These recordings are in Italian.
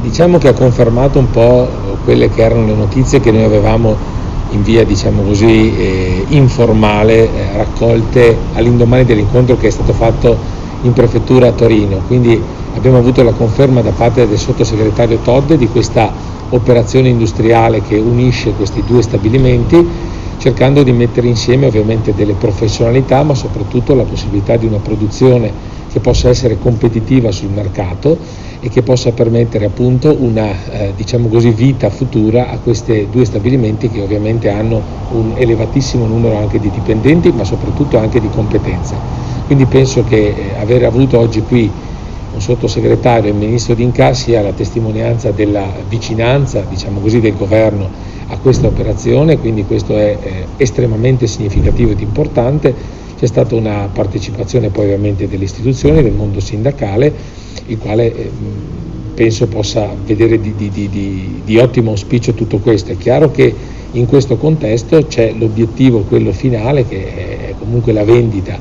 diciamo che ha confermato un po' quelle che erano le notizie che noi avevamo in via, diciamo così, informale, raccolte all'indomani dell'incontro che è stato fatto in prefettura a Torino. Quindi abbiamo avuto la conferma da parte del sottosegretario Todde di questa operazione industriale che unisce questi due stabilimenti, cercando di mettere insieme ovviamente delle professionalità, ma soprattutto la possibilità di una produzione che possa essere competitiva sul mercato e che possa permettere appunto una diciamo così, vita futura a questi due stabilimenti che ovviamente hanno un elevatissimo numero anche di dipendenti, ma soprattutto anche di competenze. Quindi penso che aver avuto oggi qui un sottosegretario e il ministro D'Incà sia la testimonianza della vicinanza, diciamo così, del governo a questa operazione, quindi questo è estremamente significativo ed importante. C'è stata una partecipazione poi ovviamente delle istituzioni, del mondo sindacale, il quale penso possa vedere di ottimo auspicio tutto questo. È chiaro che in questo contesto c'è l'obiettivo, quello finale, che è comunque la vendita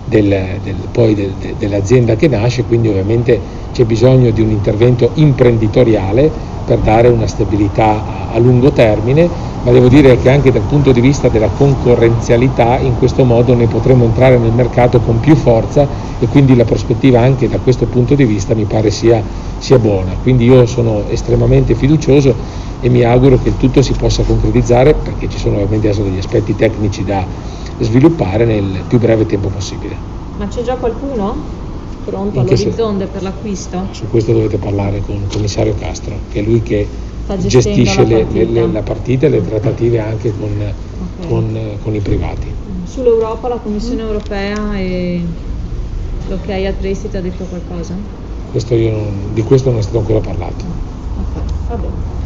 dell'azienda che nasce, quindi ovviamente c'è bisogno di un intervento imprenditoriale per dare una stabilità a lungo termine, ma devo dire che anche dal punto di vista della concorrenzialità in questo modo noi potremo entrare nel mercato con più forza e quindi la prospettiva anche da questo punto di vista mi pare sia buona. Quindi io sono estremamente fiducioso e mi auguro che il tutto si possa concretizzare, perché ci sono ovviamente adesso degli aspetti tecnici da sviluppare nel più breve tempo possibile. Ma c'è già qualcuno pronto all'orizzonte per l'acquisto? Su questo dovete parlare con il commissario Castro, che è lui che gestisce la partita e le trattative anche con i privati. Sull'Europa, la Commissione europea e l'ok al prestito ha detto qualcosa? Di questo non è stato ancora parlato. Ok, va bene.